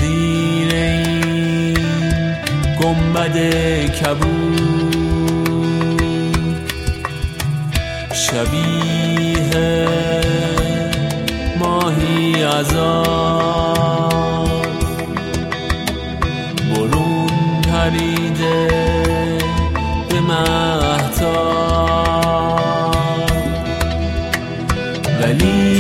زیر این گنبد کبود شبیه ماهی عذاب برون پریده به مهتاب، ولی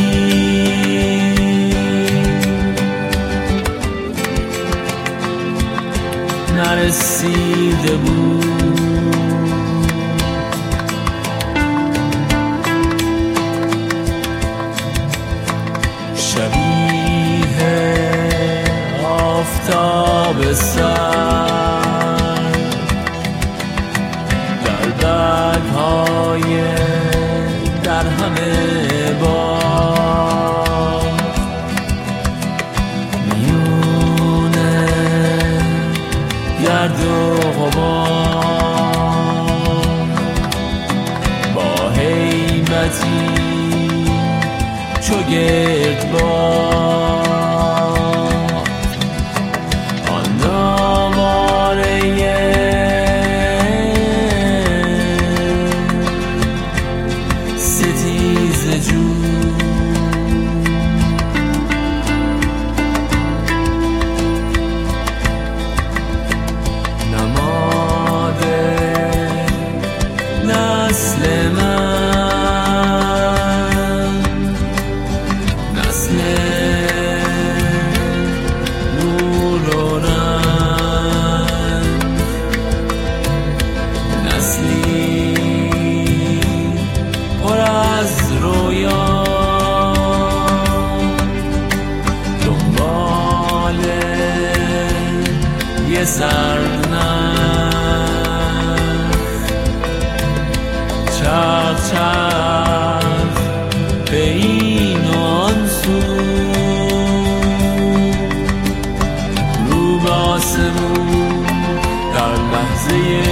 نرسیده بود. شبیه آفتاب سر در برگ‌های در همه باغ میونه گرد و غبار با هیبتی چو گردباد آن آواره ستیزه جو نسل من، نسل نور و رنگ، نسلی پر از رویا دنبال یه چرخ چرخ به این و آن سو رو به آسمون در لحظه